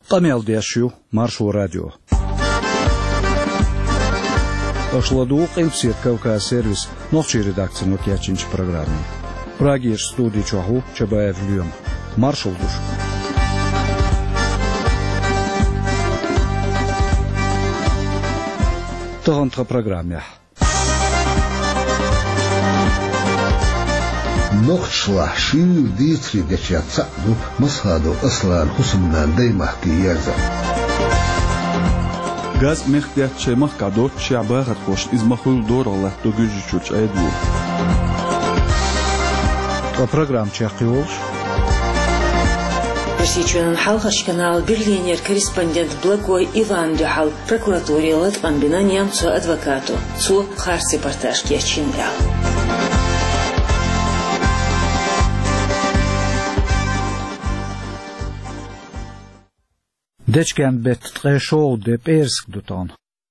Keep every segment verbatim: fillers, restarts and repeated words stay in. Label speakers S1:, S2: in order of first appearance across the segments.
S1: قميل ديشيو مارشو راديو أشلدوق إنسير كوكا سيرفيس نوتشي редакция нокиячинч программы. Прагиш студии чаху чабаев люем. Маршал душ. Тагантра программе.
S2: نخشلا شير ديتري دشيا تصعدو مصادو أصلا خصمنا دايما كيارزا
S3: غاز مختيات شمخ كادو شعباغت خوش إز مخول دور الله دوغيجي چوچ أيدو
S1: программ чахиолш
S4: Персичуэн Халхаш канал Берлинер корреспондент Благой Иван Дюхал прокуратуре Латвамбина немцу адвокату цу харси парташки чинял.
S1: Дечкен бет трешол де перск дутан.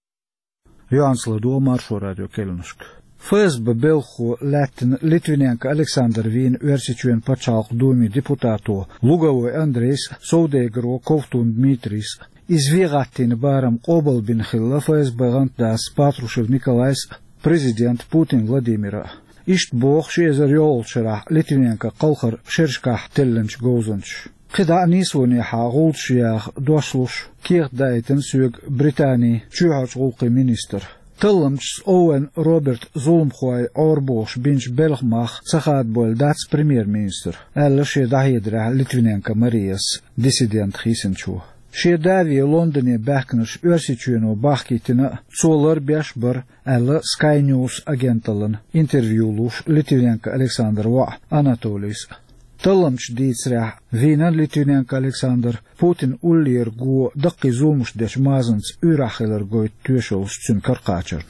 S1: Янсла до маршо радио Келнушк. ФСБ Белху Латин Литвиненко Александр Вин Версичуен Пачалк Думи депутату Луговой Андрейс Соудегро Ковтун Дмитрис Извегатин Барам Обал Бинхилла ФСБ Гантдас Патрушев Николайс президент Путин Владимира Ишт Бог Шезер Йолчера Литвиненко Калхар Шершках Телленч Гоузанч قدا نيسوني حاغول شياخ دوشلوش كيغ دايتن سوق بريطاني تشوهاش غوقي مينيستر تلمش اوين روبرت زولمخواي اوربوش بينش بلغماخ سخاد بول داتس بريمير مينستر الا شي داهيدرا لتوينينكا مارياس ديسيدنت خيسنچو شي داوي لندني باكنش ارسيچونو باخكيتنا سولر بيشبر الا سكاي نيوز اجنتلن انترفيولوش لتوينينكا الكسندر وا اناتوليس تلمش ديتسرح فينا لتوينينكا الكسندر بوتين اولير غو دقي زومش دش مازنس اراخيلر غويت توشوس تسنكر قاچرن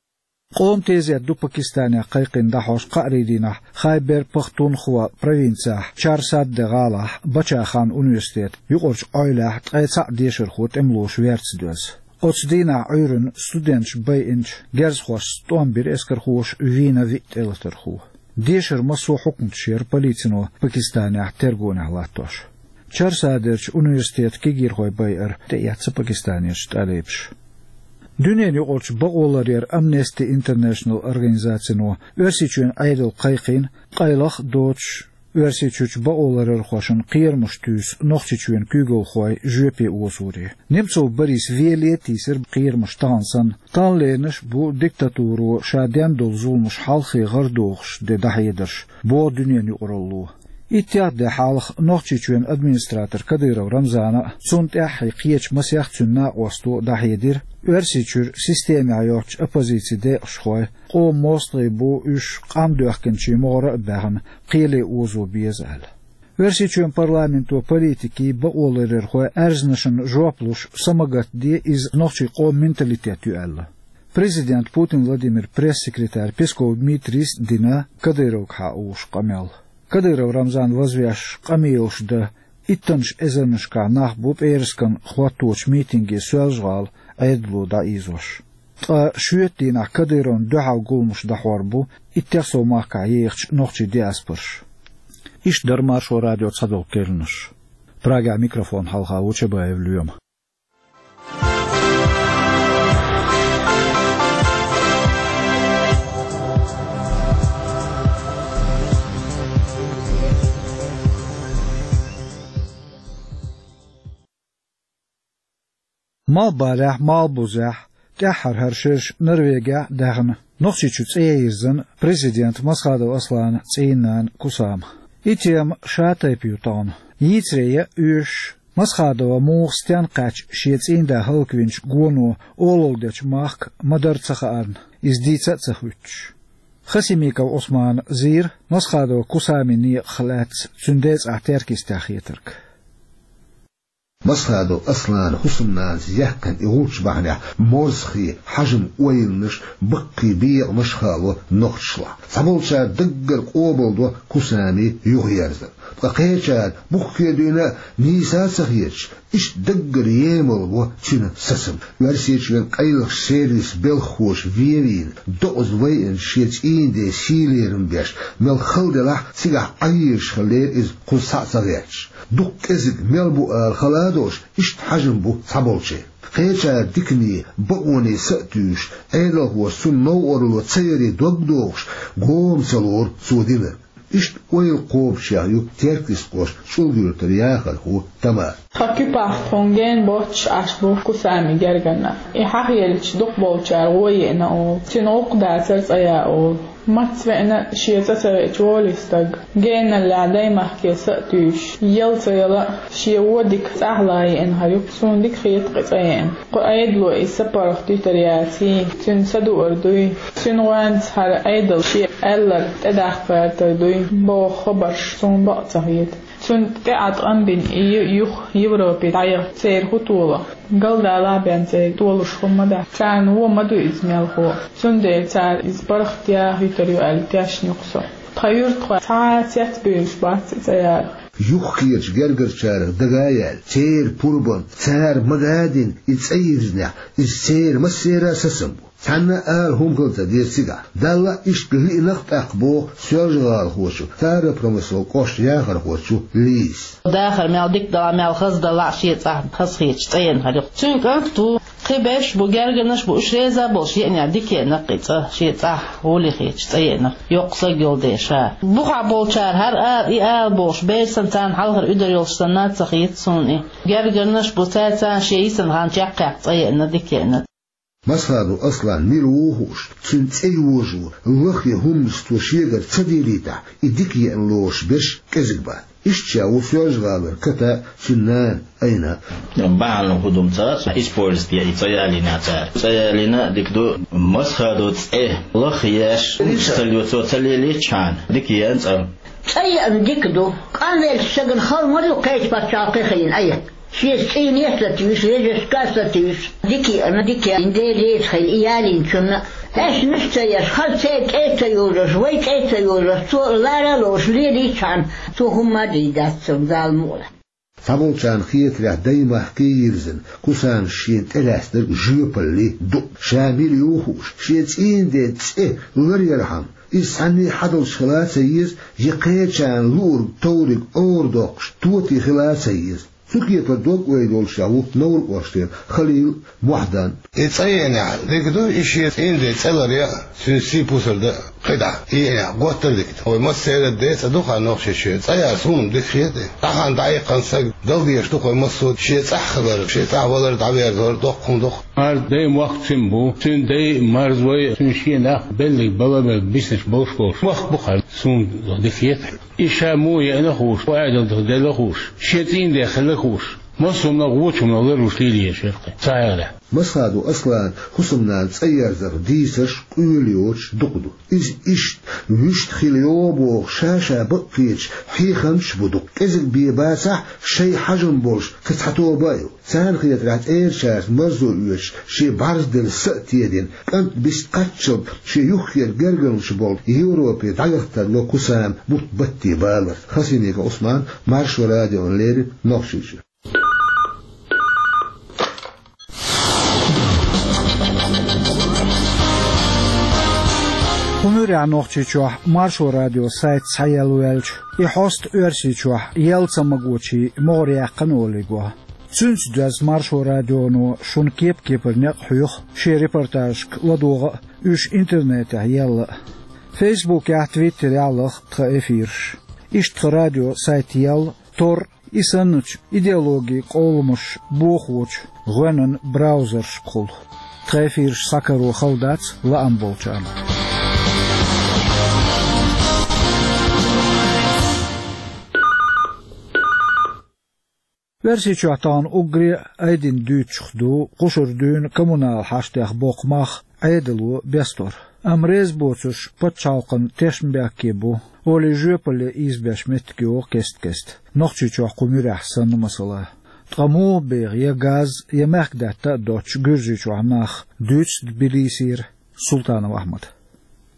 S1: قوم تيزيت دو باكستانيا قيقين دحوش قاريدينا خايبر پختونخوا پروينسا چارساد دغالا بچا خان اونيورسيتيت يقورش اويلا قيصا ديشر خوت املوش ويرتسدوز اوتسدينا ايرن ستودنتش باينش گرزخوش ستومبير اسكرخوش فينا ويت الترخو ديشر مسو حكم تشير بوليتينو باكستانيا ترغونه لاتوش چارسادرچ اونيورسيتيت كيگير خوي باير تياتس باكستانيش تاليبش Düneni olç bağolar Amnesty International organizasyonu örsiçün aydıl qayqin qaylaq doç örsiçüç bağolar xoşun qiyirmiş tüs noxçüçün kügol xoy jöpe osuri Nemtsov Boris Veletisir qiyirmiş tansan tanleniş bu diktaturu şaden dolzulmuş halqi gardoğş de dahidir bu düneni orallu İttihad de halq noxçüçün administrator Kadyrov Ramzana sunt ahqiyeç masyax tünna ostu dahidir Örsiçür sistemi ayorç opozitsiyde şoy qo mostly bu üç qamdökkençi mora bähn qili ozu bezal. Örsiçün parlamento politiki bu olerer xo erznişin jopluş samagat de iz noxçi qo mentalitet yalla. Prezident Putin Vladimir press sekretar Peskov Dmitris Dina Kadyrov ha uş qamel. Kadyrov Ramzan vazviash qamilshda ittansh ezanishka nach bu erskan xwatoch meetingi sözgal Aydlu da izosh. Ta şüyetdina Kadyrov duha gulmuş da horbu itteso maka yechch noxchi diaspors. İş darmar şo radyo tsadol kelnush. Praga mikrofon halqa uçebayev lüyom. Mal barah mal buzah tahar herşiş Norvegiya dağın noxçüç eýizin prezident Masxadov Aslan çeynan kusam İtiyam şataypyutan yitreye üş Masxadova muğstan qaç şeçində halkvinç gonu ololdeç maq madarçaqarn izdica çaxüç Xasimikov Osman Zir Masxadov kusamini xalat sündez ahterkis taxiyetirk
S2: مصهدو أصلا حسنا زيحكن إغوش بحنا مرسخي حجم ويلنش بقي بيع مشخالو نخشلا سبولشا دقر قوبلدو كسامي يغيرزن فقيشان بخي دونا نيسا سخيش إش دقر يامل تشنا سسم ورسيش من قيلخ سيريس بلخوش فيرين دوز وين شيتش إين دي سيليرن بيش مل خلدلح سيغا عيش خلير إز قصا سغيش دق ازق ملبو الخلادوش اشت حجم بو صبولشي خيشا ديكني بقوني سأتوش ايضا هو سنو ارلو تسيري دوغدوش قوم سلور سودينر اشت ويل قوب شايو تيركس قوش شو ديرتر ياخر هو تمام
S5: خاكي باختونجين بوتش عشبو كسامي جرجنا إحاحيلش دق بوتشار وينا أو تنوق داترس أيا أو ما تسمعنا شيء تسوي وليستج جينا اللي عداي محكي سأتوش يل سيلا شيء ودك سهلاي إن هيو سون ديك خيط قطعين قايد لو يسبر اختي ترياتي تن سدو أردوي تن وانت هر أيدل شيء ألر تدخل فاتردوي بو خبرش سون بقطعيد تن قاعد أم بين يخ يوروبي تعير سير خطولة قال دالا بين سير طولش خمدا كان هو مدو إزميل هو تن دي تار إزبر اختيار يتريو ألتاش نقصو تغير تخوى ساعات يتبيش بات سيار
S2: يخيج جرجر شارع دقايل سير بوربون سار مقادين يتسيرنا السير مسيرة سسمو سنة آل هم قلت دير سيقا دالا اشتغلي نقط اقبو سيرجغال خوشو تارا برمسو قوش ياخر خوشو ليس
S6: داخل مالدك دلا مال خز دلا شيء صاحب خز خيش تين هذا تون كنتو خبش بوجرجنش بوشريزا بوش يعني عندك نقيت شيء صح هو اللي خيش تين يقص جلدشا بقع بولشار هر آل آل بوش بيش سنتان حلقر إدر يلشتنات سخيت سوني جرجنش بوتاتا شيء سنغان جاقع تين دكينت
S2: مسخادو أصلا ميروهوش تنت أيوجو لخي هم ستوشيغر تديريتا إديكي أنلوش بش كزقبا إشتشا وفيوش غالر كتا سنان أين
S7: بعلن خدوم تاس إسبورس بيا إتسايالينا تا إتسايالينا ديكدو مسخادو تسئه لخياش تليوتو تليلي تشان ديكي أنت
S8: أي أن ديكدو قال لي السجن خال مريو كيش باتشاقي خين أيه شيء شيء نيستاتيوش رجس كاستاتيوش ديكي أنا ديكي عندي ليش خيل إيالين كنا إيش نستيش خل سيك إيش يورس ويك إيش يورس تو لا لوش ليدي كان تو هم ديدات سمزال مولا
S2: فابل كان خيط له دايما حكي يرزن كوسان شين تلاستر جيوبلي دو شامل يوهوش شيتين دي تسئ وريرحم إسحني حدل خلاصيز يقيت كان لور تورك أوردوكش توتي خلاصيز سكيت الدوق ويدول شاو نور واشتير خليل وحدان
S9: إتصيّن يعني ديكدو إشيت إن دي تسألر يا سنسي بوصل ده قدع يعني قوتر ديكت هو مسيرة ديت أدوخ عن نوخش شيت أيها سون ديك خيتي تحان دعيقا ساق دلدي يشتوق ومسود شيت أحخبر شيت أحولر دعوير دور دوخ دوخ
S10: مار دي وقت سنبو سن دي مرزوي سن شينا بلغ بابا بيسنش بوشكوش وقت بخار سون ديك خيتي إشا مو يأنا خوش وعادل دخدال خوش شيتين دي خلق خوش مصرنا غوتهم نظروش ليلي يا شيخ تعالى
S2: مسخادو أصلا خصمنا تسير زر ديسش قوليوش دقدو إز إشت ويشت خليوبو شاشة بقفيتش حي خمش بدق إزك بيباسح شي حجم بولش كتحتو بايو سان خيات رات إير شاش مرزو يوش شي بارز دل سأتيدين كانت بيستقاتشب شي يخير جرجل شبول يوروبي تعيختر لو كسام بط بطي بالر خسينيك عثمان مارشو راديو ليري نوخشيش
S1: Humura nochchichuah Marsho Radio site sayalwelch I host ursichuah yeltsa maguchi moria qanoligwa Tsuns daz Marsho Radio no shun kep kepernek huyuh she reportage ladoga ush internet yalla Facebook ya Twitter yalla qa efirsh Isht radio site yall tor isanch ideologi qolmush bokhwoch gwanan browser shqul qa efirsh sakaro khawdats la ambolchan Versi çuhtan ugri aydin düçxdu qoşurdun kommunal hashtag boqmaq aydilu bestor. Amrez boçuş patçalqın teşmbəkki bu. Oli jöpəli izbəşmetki o kest-kest. Noxçu çuh qumur ahsan masala. Tqamu bir ya gaz ya məqdətə doç gürcü çuhmaq düç bilisir Sultanov Ahmad.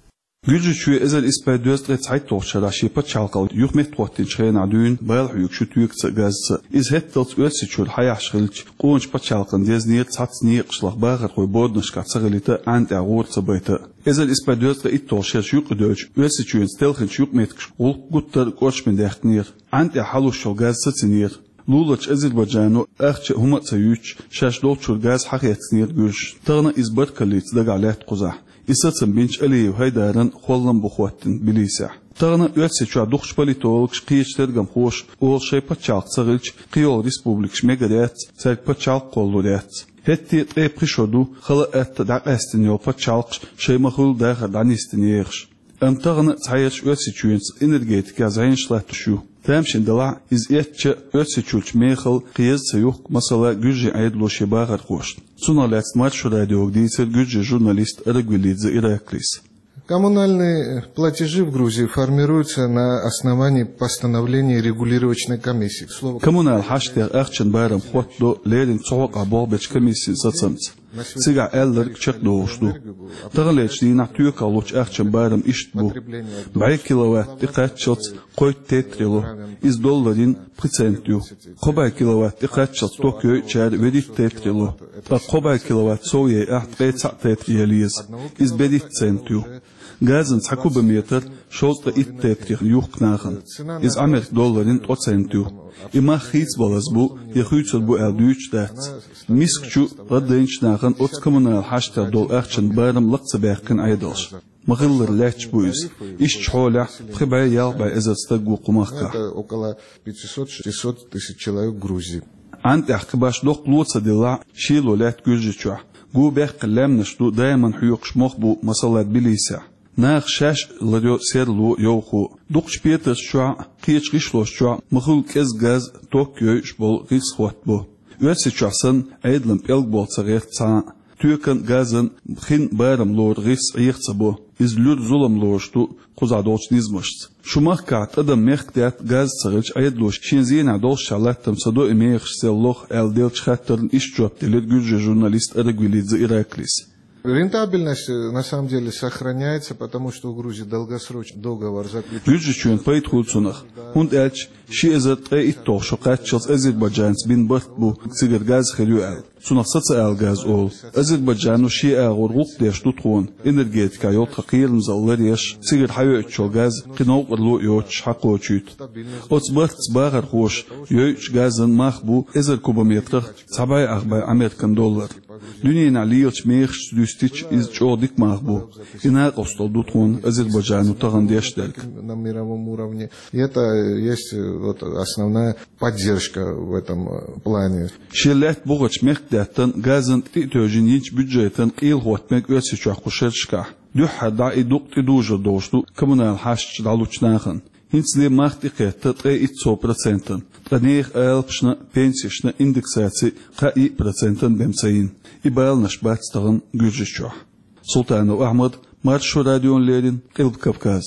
S3: Gücü ezel ispe döztre Zeit torçara şepa çalkal yuh metwattin çrena dün bayal huyuk şu tüyük gazsı iz hettels ölsi çöl hayaşgılç qoğunç pa çalkın dezniyet satsni qışlaq bağır qoy bodnışka tsagılita ant ağur tsabıyta ezel ispe döztre it torçar şuyuk döç ölsi çöl stelxin şuyuk metkş ol guttar qoçmen dextnir ant haluş şol gazsı tsinir Lulaç Azerbaycan'ı ahçı humatsa yüç şaş dolçur gaz haqiyetsnir güç tağına izbat kalit dagalet quzah İsatın binç Aliyev Haydar'ın xollon buxuattin bilisa. Tağına ölse çua duxş politolog qiyçtergam xoş ol şeypa çalq sağılç qiyol respublikş megadet serpa çalq qolludet. Hetti tre prişodu xala etta daqastin yolpa çalq şeymahul dağırdan istiniyekş. Antağına sayış ölse çüyens energetika zayınşlat şu. Tamşin dala iz etçe ölse çülç meyxil qiyaz sayuq masala gücü aydlo şebağır xoş. Суналец матч радио, где Сергей журналист Рагвилидзе Ираклис.
S11: Коммунальные платежи в Грузии формируются на основании постановления регулировочной комиссии.
S3: Коммунал хаштер ахчен байрам хотдо лерин цоқ аболбеч комиссии сацамц. Сега эллер чек доушту. Тағалеч дина түйек алуч ахчен байрам иштбу. Бай киловатт иқатчылц қойт тетрилу. Из долларин процентю. Қобай киловатт иқатчылц токёй чар ведит тетрилу. Қобай киловатт соуе ахт қейцақ тетрилиз. Из бедит центю. Газын цакубометр шолта ит тетрих юхкнахын. Из Америк долларин процентю. Има хиц балазбу, яхуйцот бу элдүйч дәтс. Мискчу радденчнахын от коммунал хаштер дол ахчен байрам лақцы бәхкін айдалш. Мағыллар ләч буйз. Иш чхоля, прибай ял бай эзатста гуқумахка.
S11: Это около пятьсот-шестьсот тысяч человек в Грузии.
S3: Ант ахкбаш доқ луца дела шилу ләт гүжичуа. Гу бәхк ләмнешту дайман хуйоқш мохбу масалат билиса. Нах шаш ладё серлу йоху. Дукш петер шуа, кич ришло шуа, махул кез газ токёй шбол рис хватбу. Өтсе часын айдлым пелг болца рехца. Тюкан газын хин байрам лор рис рехцабу. Из люд зулам лошту кузадолч низмышц. Шумах кат адам мехтят газ царыч айдлош шинзина дол шалаттам садо имех селлох элдел чхаттерн ишчоп телет гюджи журналист Рагвилидзе Ираклис.
S11: Рентабельность на самом деле сохраняется, потому что у Грузии долгосрочный договор заключен.
S3: Бюджетчен пейтхулцунах. Und elch, she is a tre ittoch shokatchels Azerbaijans bin bartbu tsigar gaz khelyual. Sunaq satsa gaz ol. Azerbaijanu she a gurq desh tutqon. Energetika yol taqilm zallar yash tsigar hayo chol gaz qinoq lo yoch haqo chut. Ots bart bagar xosh yoch gazın mahbu ezer kubometr sabay aghbay Amerikan dollar. Dünyen aliyach mekh düstich iz chodik mahbu. Inaq ostol tutqon Azerbaijanu tag'an deshdak.
S11: На мировом уровне. И это есть вот основная поддержка в этом плане.
S3: Шеллет бугач мехдаттан газын титөжин ич бюджетен қил хватмек өсі чуақушершка. Дюха даи дуқти дужа дошту коммунал хашч далучнахын. Хинцли махт иқетта три и цо процентен. Транех элпшна пенсишна индексации қа и процентен бемцаин. И байл наш бацтағын гүржішчуа. Султанов Ахмад, Маршу радион Лерин, Қилб Кавказ.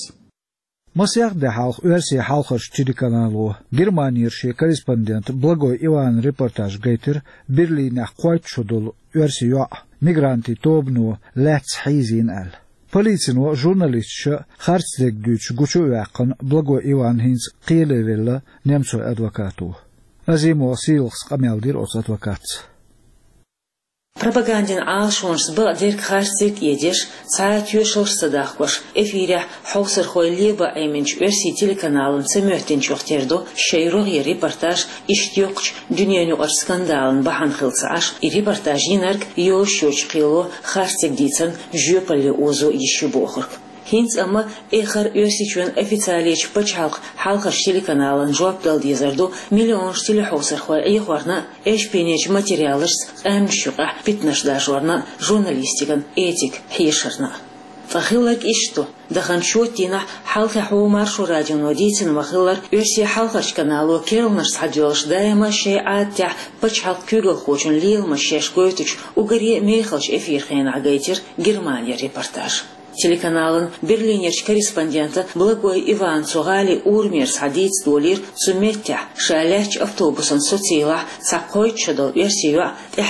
S1: Масяк де халх версия халхаш телеканалу Германияши корреспондент Благой Иван репортаж гейтер Берлина қойчудул версия мигранты тобну ләц хизин ал. Полицину журналистші харцлек дүйч гучу вәқін Благой Иван хинц қиелевелі немцу адвокату. Азимо силхс қамелдир оц адвокат.
S4: Пропагандин алшонс ба дерк харсик едеш цаат юшош садахкош эфире хаусер хойлеба айменч версии телеканалын семёттен чохтерду шейрог е репортаж иштёкч дүйнөнү ар скандалын бахан хылсаш и репортажинарк йошоч кыло харсик дицен жөпале озо ещё бохорк. Хинц ама эхар өсичүн официалич пачалк халкаш телеканалын жоп дал дизерду миллион штили хаусер хой эхварна эшпенеч материалыш амшуга питнашда журна журналистикан этик хишерна. Фахилак ишту дахан шотина халка хумар шу радио дицен махилар өси халкаш каналу кернаш садёлш дайма шеатя пачалк күгөл хочун лил машеш гойтуч угари мехалш эфир хен агайтер Германия репортаж. Телеканалын берлинерш корреспонденты Благой Иван Цугали Урмер Садиц Долир Сумеття Шаляч автобусын социла сақойчыдыл версия эхерт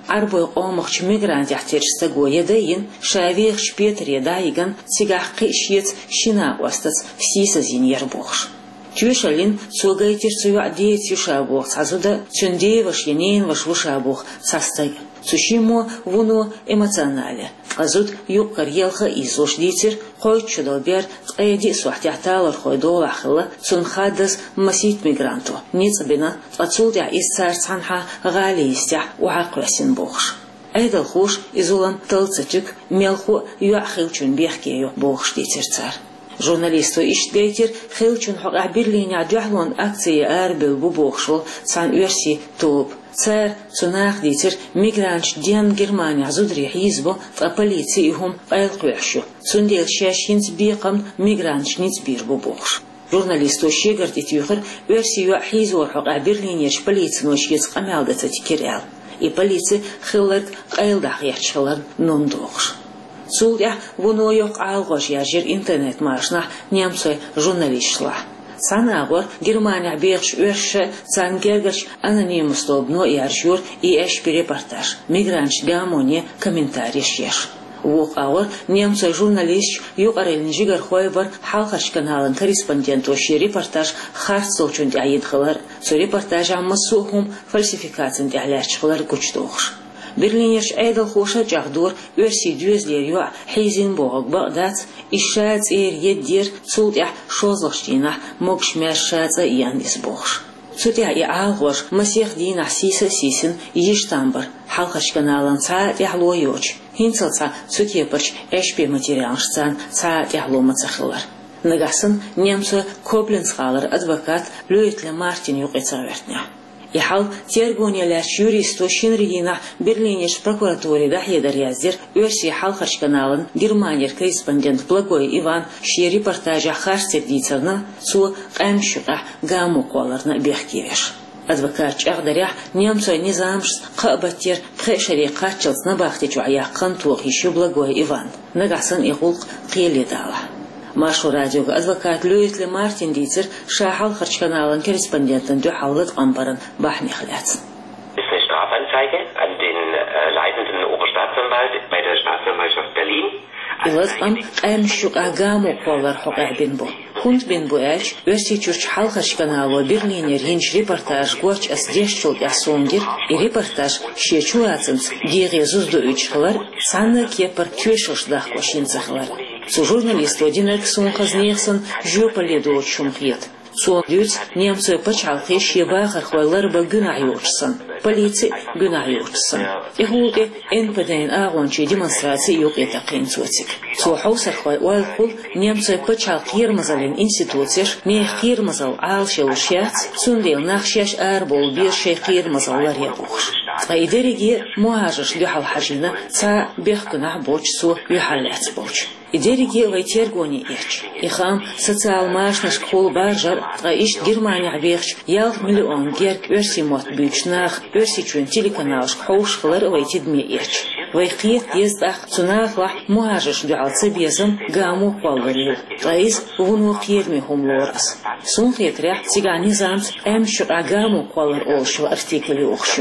S4: арбой омахч мигрант яхтерчса гоядайин шавех шпетр ядайган цигах қишец шина остац всиса зиньер бохш. Тюшалин сугайтер суя дети шабох сазуда цюндееваш енейн ваш вушабох састаг. Сушимо вуно эмоционале. Азут юг карьелха изош дитер хой чудалбер эди суахтяхталар хой долахла сунхадас масит мигранту. Ницабина ацулдя иссар цанха галистя уақвасин бохш. Эдал хуш изулам талцачик мелху юахилчун бехкею бохш дитер цар. Журналисту иштбейтер хилчун хога бирлиня дяхлон акции арбел бубохшо цан верси топ. Цар цунах дитер мигранч ден Германия зудри хизбо в полиции хум айлквяшу. Сундел шашхинц бикам мигранч ниц бир бубохш. Журналисту шегар дитюхер версию хизор хога бирлинеш полиция ночгец камялдата тикерял. И полиция хиллард айлдах ячхалар нундохш. Сулдя вуно yok алгош яжир интернет машна немцы журналистла. Санагор Германия бегш өрше цангергаш анонимус тобно яжур и эш репортаж. Мигранч гамоне комментарий шеш. Вок аур немцы журналист юqarelin jigar khoybar halqash kanalın korrespondent oşi rепортаж харцолчун ayidxalar. Со репортаж аммасухум фальсификациян дялячхалар күчтогш. Берлинерш айдал хоша жахдор өрси дюзлер юа хейзин богак багдат ишац эр еддер цултя шозлахштина мокшмер шаца яндис богш. Цутя и алгош масех дина сиса сисин иштамбар халқаш каналан ца яхло йоч. Хинцалца цутепарч эшпе материалшцан ца яхло мацахылар. Нагасын немцы Кобленцхалар адвокат Люитле Мартин юқицавертня. Ихал тергонялар юристо шинригина Берлинеш прокуратурида хедар яздер өрси халқаш каналын Германия корреспондент Благой Иван ши репортажа харцер дицарна су қамшуға гаму қоларна бехкевеш. Адвокат чағдаря немцой низамшс қабаттер қешари қатчылсына бақтечу аяққан туық еще Благой Иван. Нагасын иғулқ қиеледала. Машу радиога адвокат Люитле Мартин дитер шахал харч каналын корреспондентен дюхаллыт амбарын бахни хляц.
S12: Ist eine Strafanzeige an den äh, leitenden Oberstaatsanwalt bei der Staatsanwaltschaft Berlin.
S4: Илаз ам амшук агаму қолар хоқар бинбу. Хунд бинбу эш өрси чурч хал харч каналы Берлинер хинч репортаж гоч асдешчул ясонгер и репортаж шечуацынц диге зузду үчхалар саны кепар тюшылшдах кошинцахлар. Цу журналист одинак сунхазнехсан жопаледу чумхет. Цу дюц немцы пачалхи шебахар хвайлар ба гүнайорсан. Полиция гүнайорсан. Ихулке энпеден агончи демонстрации юк это қинцуцик. Цу хаусар хвай уайлхул немцы пачалхи ермазалин институцияш мех ермазал алшел шяц сундел нахшяш арбол биршей ермазаллар ябухш. Айдериги муажаш люхал хажина ца бехкунах боч су люхалец боч. Идериги вайтергони ирч. Ихам социал машнаш кол баржар гаиш Германия бехч ял миллион герк өрси мот бючнах өрси чун телеканалш хаушхлар вайтидми ирч. Вайхиет ездах цунахла муажаш дуалцы безам гаму квалварил. Гаис вуну хирми хумлорас. Сун хитря цигани замс эмшу агаму квалар олшу артикли охшу.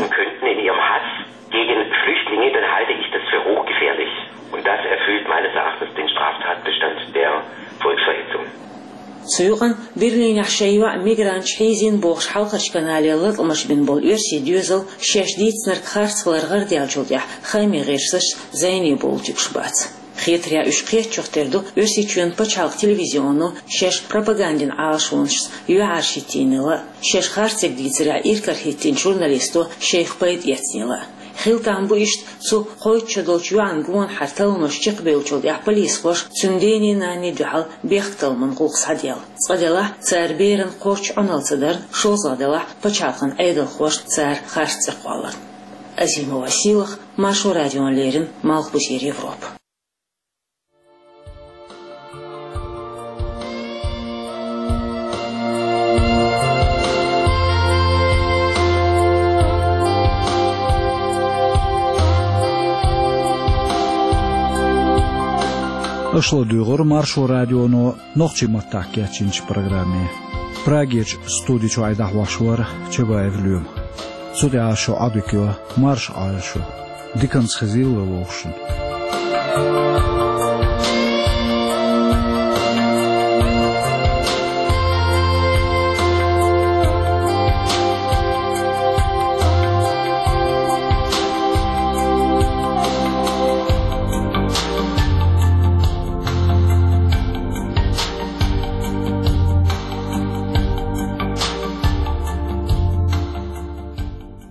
S12: Gegen Flüchtlinge, dann halte ich das für hochgefährlich. Und das erfüllt meines Erachtens den Straftatbestand der Volksverhetzung.
S4: سيوقن برلين حشيوع ميغرانش حيزين بوغش حلقش كنالي لطمش بن بول يرسي ديوزل شاشديت سنرك خارس غلرغر ديالجوليا خامي غيرسش زيني بولتيك شبات. خيتريا اشقيت چوختردو يرسي چون پچالق تلفزيونو شاش пропагандин алшуншс юаршитинила شاش خارسك ديتريا إيركر هيتين جورناليستو شيخ بايد يتنيلا. خيلتان بوشت سو خويتش دولچوان گون حرتلنوش چق بيوچول يا پوليس خوش سنديني ناني دحال بيختل من قوقس حديال صدلا цар بيرن قوش انالصدر شوزادلا پچالقن ايدل خوش цар خارس قوالر Азима Василах, Машу радион Лерин, Малхбусир Европ.
S1: Ошло дюгор Маршу радионо нохчи маттакя чинч программе. Прагеч студичу айдах вашвар чебаев люм. Суде ашу адукио марш ашу. Dickens Gezilla Lotion.